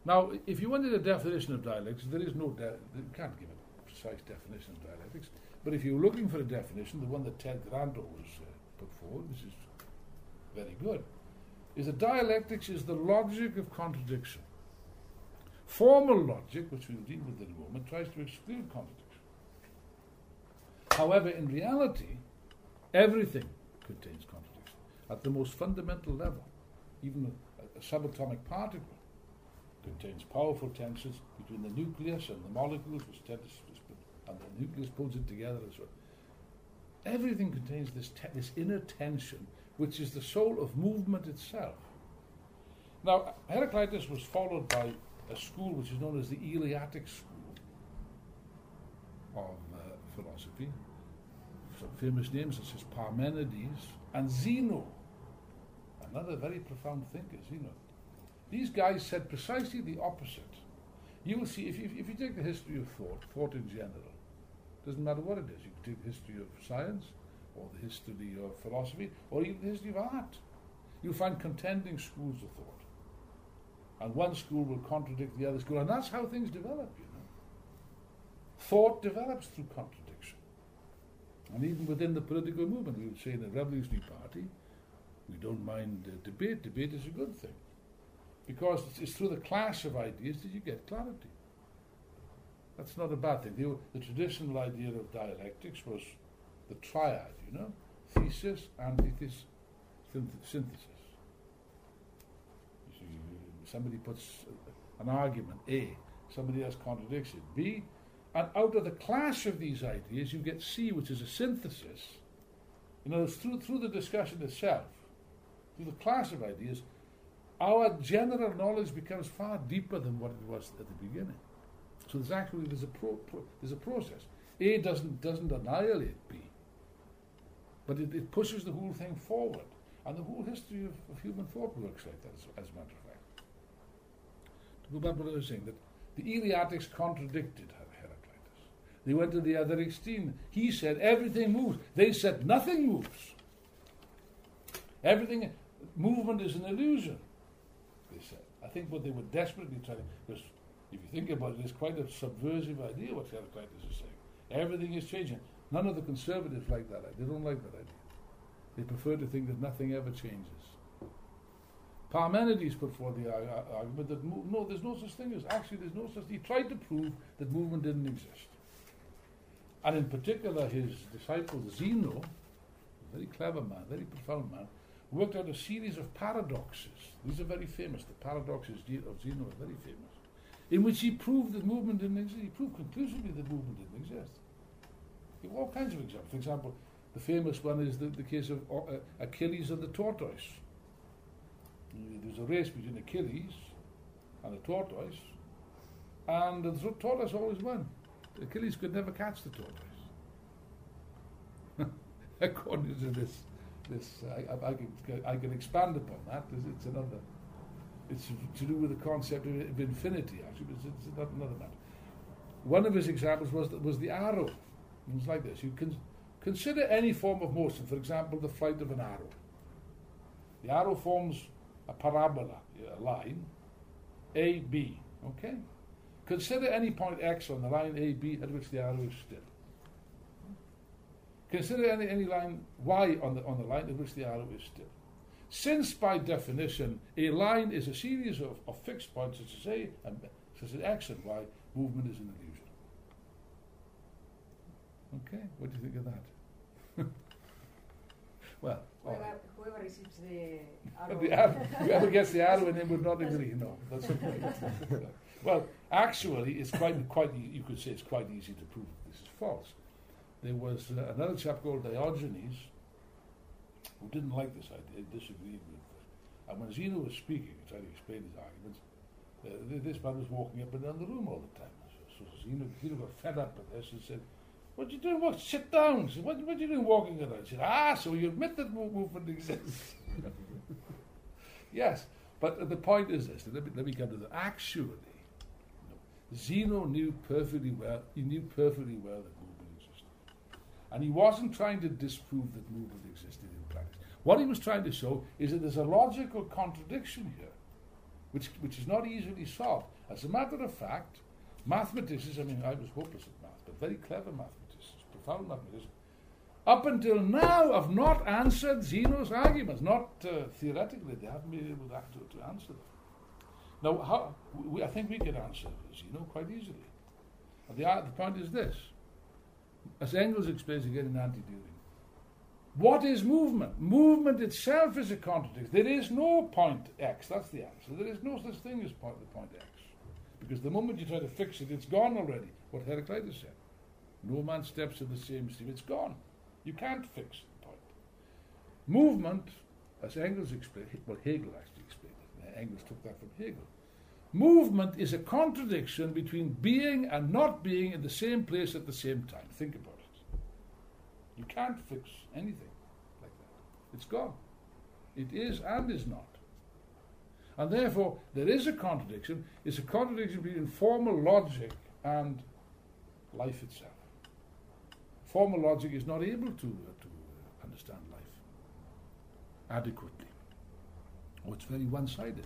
Now, if you wanted a definition of dialectics, there is no, you can't give a precise definition of dialectics, but if you're looking for a definition, the one that Ted Grant always put forward, which is very good, is that dialectics is the logic of contradiction. Formal logic, which we'll deal with in a moment, tries to exclude contradiction. However, in reality, everything contains contradiction at the most fundamental level. Even a subatomic particle contains powerful tensions between the nucleus and the molecules, which tend to split, and the nucleus pulls it together as well. Everything contains this inner tension, which is the soul of movement itself. Now, Heraclitus was followed by a school which is known as the Eleatic school of philosophy. Some famous names such as Parmenides and Zeno, another very profound thinker, Zeno. These guys said precisely the opposite. You will see, if you take the history of thought in general, doesn't matter what it is, you can take the history of science, or the history of philosophy, or even the history of art. You'll find contending schools of thought. And one school will contradict the other school, and that's how things develop, you know. Thought develops through contradiction. And even within the political movement, we would say in the Revolutionary Party, we don't mind debate. Debate is a good thing. Because it's through the clash of ideas that you get clarity. That's not a bad thing. The traditional idea of dialectics was the triad, you know, thesis, antithesis, synthesis. You see, somebody puts an argument, A, somebody else contradicts it, B, and out of the clash of these ideas you get C, which is a synthesis. You know, through the discussion itself, through the clash of ideas, our general knowledge becomes far deeper than what it was at the beginning. So there's a process. A doesn't annihilate B, but it pushes the whole thing forward. And the whole history of human thought works like that, as a matter of fact. To go back to what I was saying, that the Eleatics contradicted Heraclitus. They went to the other extreme. He said everything moves. They said nothing moves. Movement is an illusion, they said. I think what they were desperately trying, because if you think about it, it's quite a subversive idea what Heraclitus is saying. Everything is changing. None of the conservatives like that idea. They don't like that idea. They prefer to think that nothing ever changes. Parmenides put forward the argument that no, there's no such thing as, actually there's no such thing. He tried to prove that movement didn't exist. And in particular his disciple Zeno, a very clever man, very profound man, worked out a series of paradoxes. These are very famous. The paradoxes of Zeno are very famous, in which he proved that movement didn't exist. He proved conclusively that movement didn't exist. There were all kinds of examples. For example, the famous one is the case of Achilles and the tortoise. There was a race between Achilles and a tortoise, and the tortoise always won. Achilles could never catch the tortoise. According to this I can expand upon that. It's to do with the concept of infinity, actually, but it's another matter. One of his examples was the arrow. It was like this. You can consider any form of motion, for example, the flight of an arrow. The arrow forms a parabola, a line, AB, okay? Consider any point X on the line AB at which the arrow is still. Consider any line Y on the line at which the arrow is still. Since, by definition, a line is a series of fixed points, such as A and such as X and Y, movement is an illusion. Okay, what do you think of that? Well, whoever receives the arrow. Whoever gets the arrow in him would not agree. No, that's okay. Well, actually, it's quite. You could say it's quite easy to prove this is false. There was another chap called Diogenes who didn't like this idea, disagreed with it. And when Zeno was speaking, trying to explain his arguments, this man was walking up and down the room all the time. So Zeno got fed up with this and said, "What are you doing? What? Sit down." He said, what are you doing walking around? He said, so you admit that movement exists. Yes, but the point is this, let me come to that. Actually, Zeno knew perfectly well that movement existed. And he wasn't trying to disprove that movement existed in practice. What he was trying to show is that there's a logical contradiction here which is not easily solved. As a matter of fact, mathematicians, I mean, I was hopeless at math, but very clever mathematicians, profound mathematicians, up until now have not answered Zeno's arguments, not theoretically, they haven't been able to answer them. Now, I think we can answer Zeno quite easily. And the point is this, as Engels explains again in Anti-During, what is movement? Movement itself is a contradiction. There is no point X, that's the answer. There is no such thing as the point X. Because the moment you try to fix it, it's gone already. What Heraclitus said. No man steps in the same stream, it's gone. You can't fix the point. Movement, as Engels explained, well, Hegel actually explained it. Engels took that from Hegel. Movement is a contradiction between being and not being in the same place at the same time. Think about it. You can't fix anything like that. It's gone. It is and is not. And therefore, there is a contradiction. It's a contradiction between formal logic and life itself. Formal logic is not able to understand life adequately. Or it's very one-sided.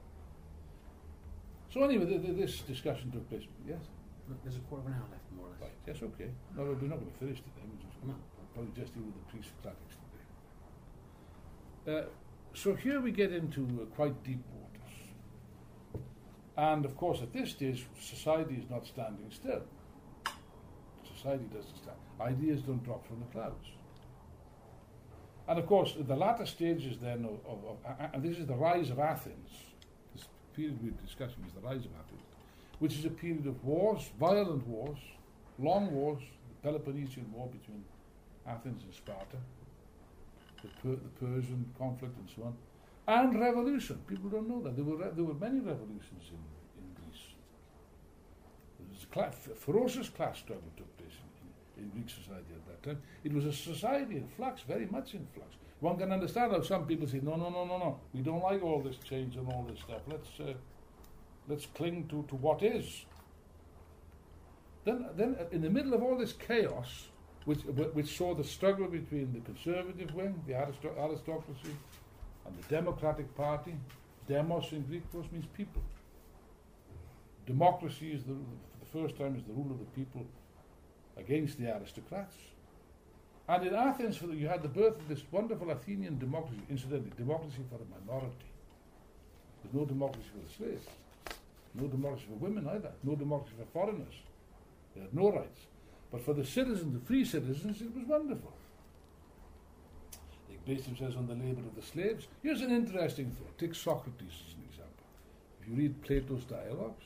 So anyway, this discussion took place. Yes? There's a quarter of an hour left, more or less. Right, yes, okay. No, we're not going to finish today. We'll probably just deal with the pre-Socratics today. So here we get into quite deep waters. And of course, at this stage, society is not standing still. Society doesn't stand. Ideas don't drop from the clouds. And of course, the latter stages then and this is the rise of Athens. This period we're discussing is the rise of Athens, which is a period of wars, violent wars, long wars, the Peloponnesian War between Athens and Sparta, the Persian conflict and so on, and revolution. People don't know that. There were many revolutions in Greece. There was a ferocious class struggle took place in Greek society at that time. It was a society in flux, very much in flux. One can understand how some people say, no, we don't like all this change and all this stuff. Let's cling to what is. Then in the middle of all this chaos, which saw the struggle between the conservative wing, the aristocracy, and the democratic party. Demos in Greek, of course, means people. Democracy is for the first time is the rule of the people against the aristocrats. And in Athens, you had the birth of this wonderful Athenian democracy, incidentally, democracy for the minority. There's no democracy for the slaves, no democracy for women either, no democracy for foreigners. They had no rights. But for the citizens, the free citizens, it was wonderful. They based themselves on the labour of the slaves. Here's an interesting thought. Take Socrates as an example. If you read Plato's dialogues,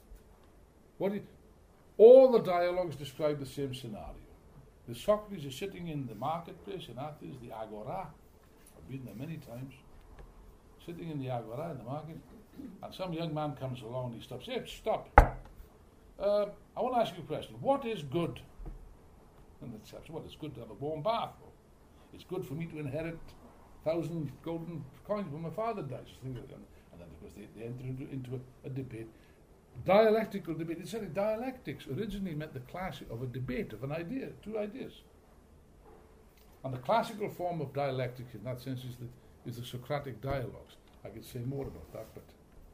all the dialogues describe the same scenario. The Socrates is sitting in the marketplace in Athens, the Agora. I've been there many times. Sitting in the Agora in the market, and some young man comes along and he stops. Hey, stop. I want to ask you a question. What is good? And it says, well, it's good to have a warm bath. It's good for me to inherit 1,000 golden coins when my father dies. And then, of course, they enter into a debate. Dialectical debate. It's certainly dialectics originally meant the clash of a debate of an idea, two ideas. And the classical form of dialectics in that sense is the Socratic dialogues. I could say more about that, but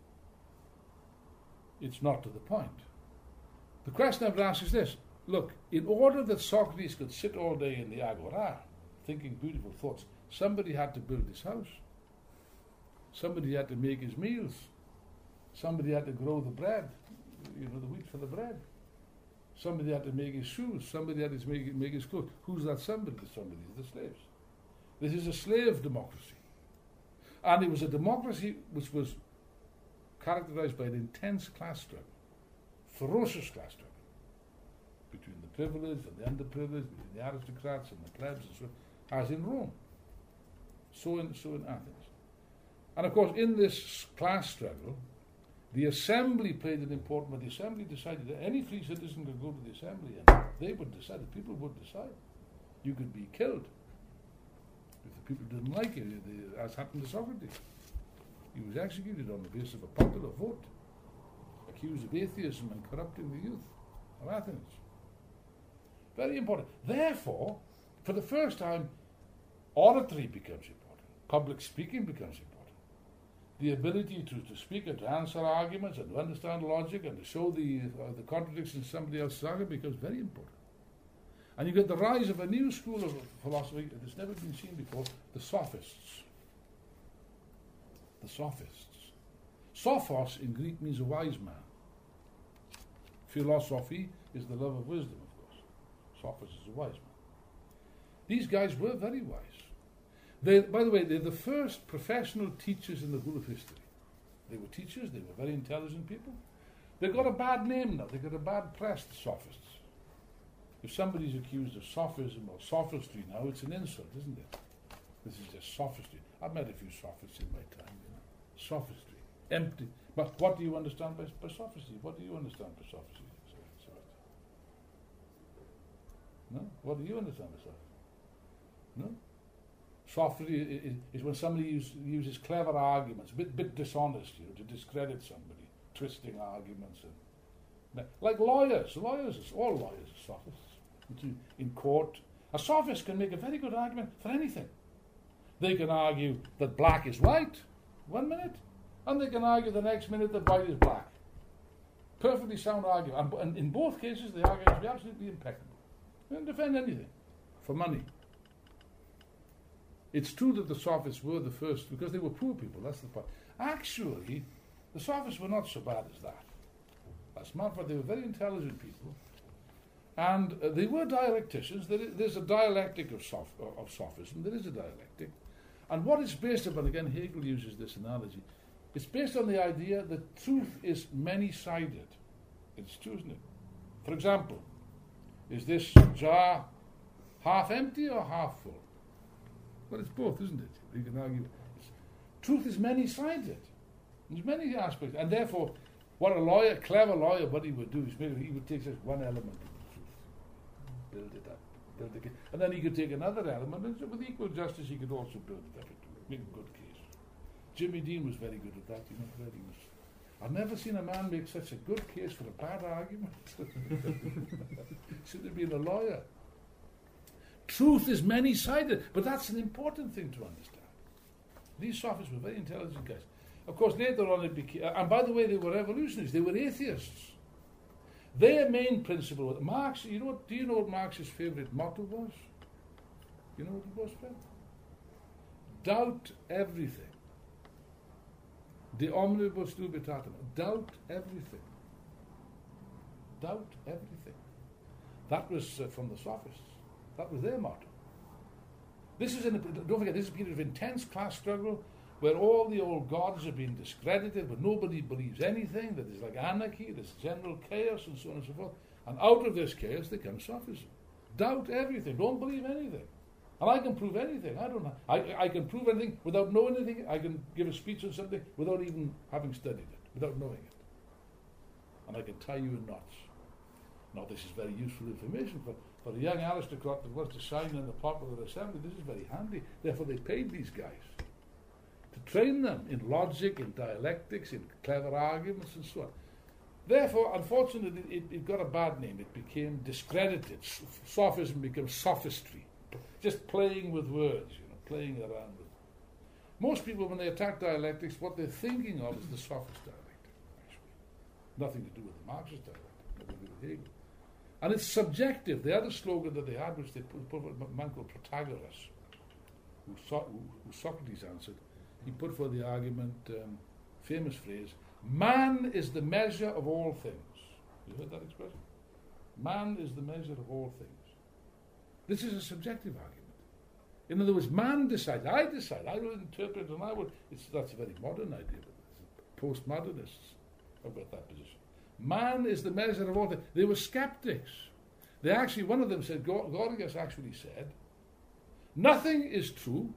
it's not to the point. The question I would ask is this. Look, in order that Socrates could sit all day in the Agora, thinking beautiful thoughts, somebody had to build his house. Somebody had to make his meals. Somebody had to grow the bread, the wheat for the bread. Somebody had to make his shoes. Somebody had to make his clothes. Who's that somebody? The somebody is the slaves. This is a slave democracy. And it was a democracy which was characterized by an intense class struggle, ferocious class struggle, between the privileged and the underprivileged, between the aristocrats and the plebs, and so on, as in Rome, so in Athens. And of course, in this class struggle, the assembly played an important role. The assembly decided that any free citizen could go to the assembly and they would decide, the people would decide. You could be killed if the people didn't like it, as happened to Socrates. He was executed on the basis of a popular vote, accused of atheism and corrupting the youth of Athens. Very important. Therefore, for the first time, oratory becomes important. Public speaking becomes important. the ability to speak and to answer arguments and to understand logic and to show the contradictions in somebody else's argument becomes very important. And you get the rise of a new school of philosophy that has never been seen before, the sophists. The sophists. Sophos in Greek means a wise man. Philosophy is the love of wisdom, of course. Sophos is a wise man. These guys were very wise. By the way, they're the first professional teachers in the whole of history. They were teachers, they were very intelligent people. They've got a bad name now, they've got a bad press, the sophists. If somebody's accused of sophism or sophistry now, it's an insult, isn't it? This is just sophistry. I've met a few sophists in my time, you know. Sophistry. Empty. But what do you understand by sophistry? What do you understand by sophistry? No? What do you understand by sophistry? No? Sophistry is when somebody uses clever arguments, a bit dishonest, you know, to discredit somebody, twisting arguments. Like lawyers. All lawyers are sophists. In court, a sophist can make a very good argument for anything. They can argue that black is white 1 minute, and they can argue the next minute that white is black. Perfectly sound argument. And in both cases, the argument is absolutely impeccable. They don't defend anything for money. It's true that the sophists were the first, because they were poor people, that's the point. Actually, the sophists were not so bad as that. As a matter of fact, they were very intelligent people. And they were dialecticians. There's a dialectic of sophism. There is a dialectic. And what it's based upon, again, Hegel uses this analogy, it's based on the idea that truth is many-sided. It's true, isn't it? For example, is this jar half empty or half full? Well, it's both, isn't it? You can argue. Truth is many-sided. There's many aspects. And therefore, what a clever lawyer, what he would do is maybe he would take just one element of the truth, build it up, and then he could take another element, and with equal justice he could also build it up, make a good case. Jimmy Dean was very good at that, you know. I've never seen a man make such a good case for a bad argument. Should have been a lawyer. Truth is many-sided, but that's an important thing to understand. These sophists were very intelligent guys. Of course, later on it became, and by the way, they were revolutionaries, they were atheists. Their main principle was, Marx, do you know what Marx's favourite motto was? You know what it was, friend? Doubt everything. De omnibus dubitatum. Doubt everything. Doubt everything. That was from the sophists. That was their motto. Don't forget, this is a period of intense class struggle where all the old gods have been discredited, but nobody believes anything, that there's like anarchy, there's general chaos, and so on and so forth. And out of this chaos, there comes sophism. Doubt everything. Don't believe anything. And I can prove anything. I can prove anything without knowing anything. I can give a speech on something without even having studied it, without knowing it. And I can tie you in knots. Now, this is very useful information for a young aristocrat that wants to sign in the popular assembly. This is very handy. Therefore, they paid these guys to train them in logic, in dialectics, in clever arguments, and so on. Therefore, unfortunately, it got a bad name. It became discredited. Sophism becomes sophistry. Just playing with words, playing around with. Most people, when they attack dialectics, what they're thinking of is the sophist dialectic, actually. Nothing to do with the Marxist dialectic, nothing to do with Hegel. And it's subjective. The other slogan that they had, which they put a man called Protagoras, who Socrates answered, he put for the argument, famous phrase, man is the measure of all things. You heard that expression? Man is the measure of all things. This is a subjective argument. In other words, man decides, I decide, I will interpret, and I will. That's a very modern idea, but postmodernists have got that position. Man is the measure of all things. They were skeptics. They actually, one of them said, Gorgias actually said, nothing is true.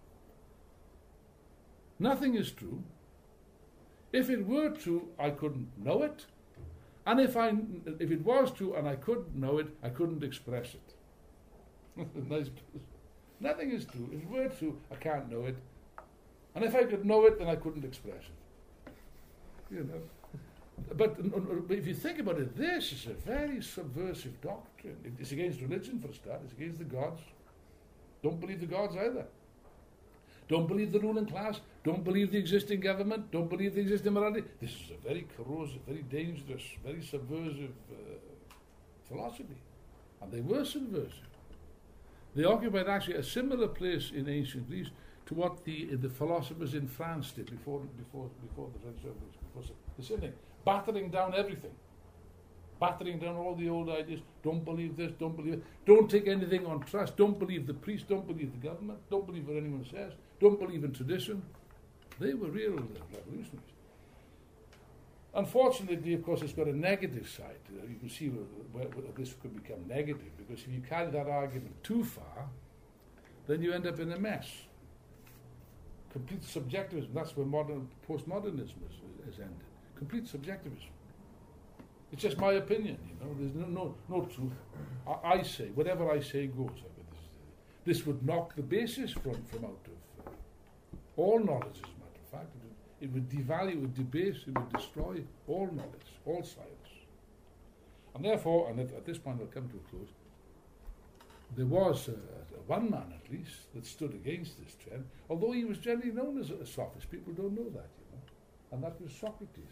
Nothing is true. If it were true, I couldn't know it. And if it was true and I couldn't know it, I couldn't express it. Nice. Nothing is true. If it were true, I can't know it. And if I could know it, then I couldn't express it. But if you think about it, this is a very subversive doctrine. It's against religion, for a start. It's against the gods. Don't believe the gods either. Don't believe the ruling class. Don't believe the existing government. Don't believe the existing morality. This is a very corrosive, very dangerous, very subversive philosophy. And they were subversive. They occupied actually a similar place in ancient Greece to what the philosophers in France did before the French Revolution. The same thing, battering down everything, battering down all the old ideas. Don't believe this. Don't believe it. Don't take anything on trust. Don't believe the priest. Don't believe the government. Don't believe what anyone says. Don't believe in tradition. They were real revolutionaries. Unfortunately, of course, it's got a negative side. You can see where this could become negative, because if you carry that argument too far, then you end up in a mess. Complete subjectivism. That's where postmodernism has ended. Complete subjectivism. It's just my opinion, There's no truth. I say, whatever I say goes. This would knock the basis from out of all knowledge, as a matter of fact. It would devalue, it would debase, it would destroy all knowledge, all science. And therefore, and at this point I'll come to a close, there was one man at least that stood against this trend, although he was generally known as a sophist. People don't know that, and that was Socrates.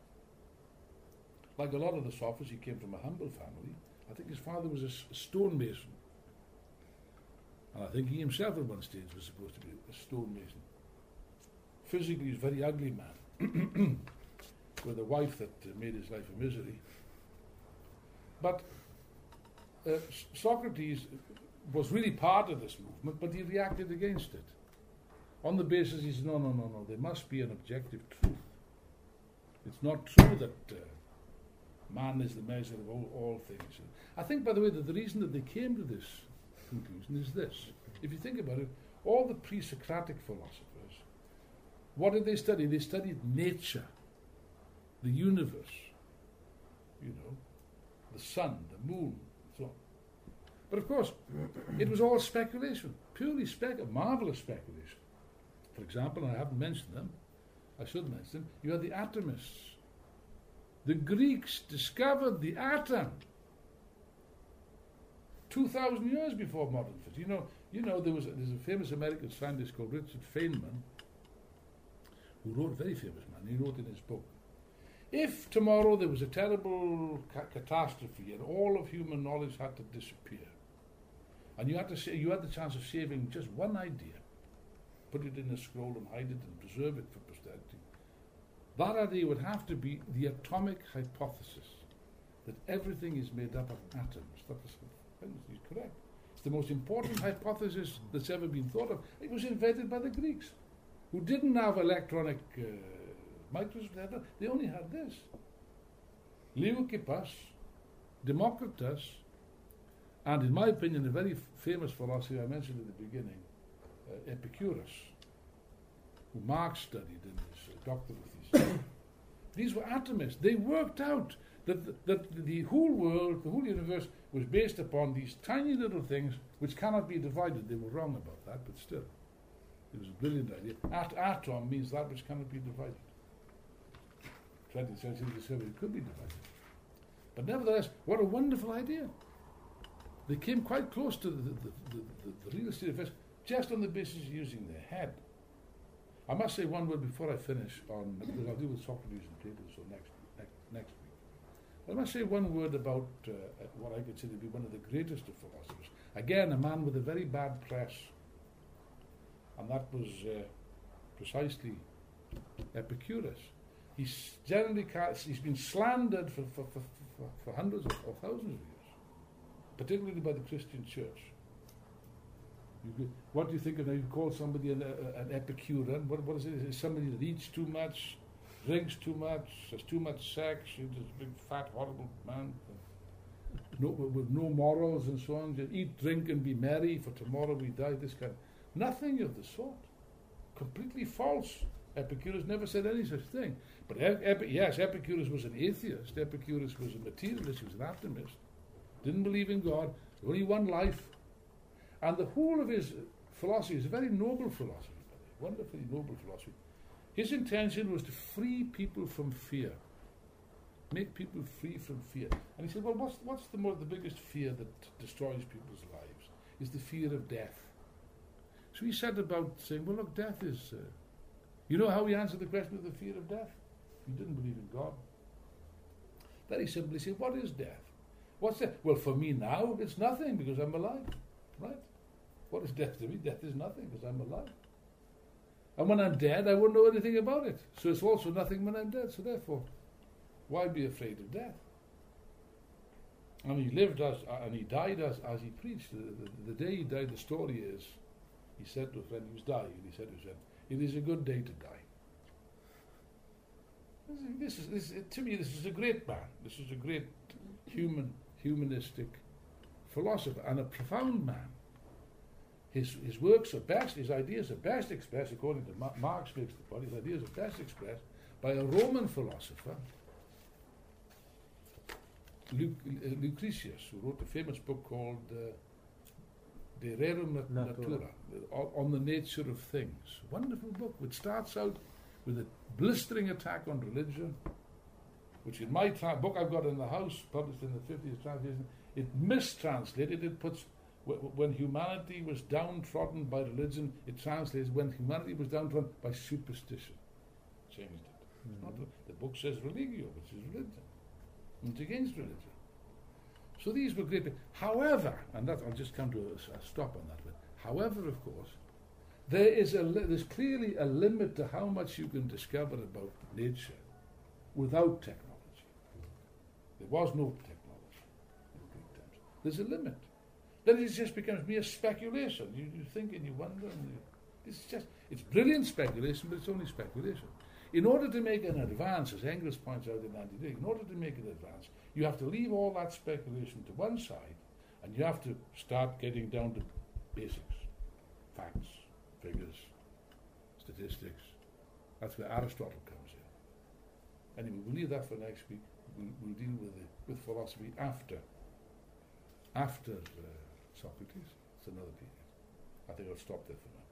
Like a lot of the sophists, he came from a humble family. I think his father was a stonemason. And I think he himself at one stage was supposed to be a stonemason. Physically, he's a very ugly man, with a wife that made his life a misery. But Socrates was really part of this movement, but he reacted against it. On the basis, he said, no, there must be an objective truth. It's not true that man is the measure of all things. I think, by the way, that the reason that they came to this conclusion is this. If you think about it, all the pre-Socratic philosophers, what did they study? They studied nature, the universe, the sun, the moon, and so on. But of course, it was all speculation, purely marvelous speculation. For example, and I haven't mentioned them, I should mention them, you had the atomists. The Greeks discovered the atom 2,000 years before modern physics. There's a famous American scientist called Richard Feynman, who wrote, a very famous man, he wrote in his book, if tomorrow there was a terrible catastrophe and all of human knowledge had to disappear, and you had the chance of saving just one idea, put it in a scroll and hide it and preserve it for posterity, that idea would have to be the atomic hypothesis, that everything is made up of atoms. He's correct. It's the most important hypothesis that's ever been thought of. It was invented by the Greeks, who didn't have electronic microscopes. They only had this. Leucippus, Democritus, and in my opinion, a very famous philosopher I mentioned at the beginning, Epicurus, who Marx studied in his doctoral thesis. These were atomists. They worked out that the whole world, the whole universe, was based upon these tiny little things which cannot be divided. They were wrong about that, but still. It was a brilliant idea. Atom means that which cannot be divided. 20th century discovered it could be divided. But nevertheless, what a wonderful idea. They came quite close to the real state of affairs just on the basis of using their head. I must say one word before I finish on, because I'll deal with Socrates and Plato so next week. I must say one word about what I consider to be one of the greatest of philosophers. Again, a man with a very bad press. And that was precisely Epicurus. He's been slandered for hundreds or thousands of years, particularly by the Christian Church. What do you think of now? You call somebody an Epicurean. What is it? Is it somebody that eats too much, drinks too much, has too much sex, he's a big, fat, horrible man with no morals and so on. Just eat, drink, and be merry, for tomorrow we die. This kind of nothing of the sort. Completely false. Epicurus never said any such thing. But Epicurus was an atheist. Epicurus was a materialist. He was an atomist. Didn't believe in God. Only one life. And the whole of his philosophy is a very noble philosophy, wonderfully noble philosophy. His intention was to free people from fear, make people free from fear. And he said, well, what's the biggest fear that destroys people's lives? Is the fear of death. So he set about saying, well, look, death is... you know how he answered the question of the fear of death? He didn't believe in God. Very simply said, what is death? What's death? Well, for me now, it's nothing because I'm alive. Right? What is death to me? Death is nothing because I'm alive. And when I'm dead, I won't know anything about it. So it's also nothing when I'm dead. So therefore, why be afraid of death? And he lived and he died as he preached. The day he died, the story is, he said to a friend, he was dying, and he said to his friend, it is a good day to die. To me, this is a great man. This is a great humanistic philosopher and a profound man. His works are best, his ideas are best expressed, according to Marx makes the point, his ideas are best expressed by a Roman philosopher, Lucretius, who wrote a famous book called De Rerum Natura, on the nature of things. Wonderful book, which starts out with a blistering attack on religion, which in my book I've got in the house, published in the 50th translation, it mistranslated, it puts, when humanity was downtrodden by religion, it translates when humanity was downtrodden by superstition. Changed it. It's not the book says religio, which is religion. It's against religion. So these were great. However, and that I'll just come to a stop on that bit. However, of course, there's clearly a limit to how much you can discover about nature without technology. There was no technology in Greek times. There's a limit. Then it just becomes mere speculation. You think and you wonder. It's brilliant speculation, but it's only speculation. In order to make an advance, as Engels points out in Anti-Dig, in order to make an advance, you have to leave all that speculation to one side, and you have to start getting down to basics, facts, figures, statistics. That's where Aristotle comes in. Anyway, we'll leave that for next week. We'll deal with philosophy after Socrates. It's another period. I think I'll stop there for now.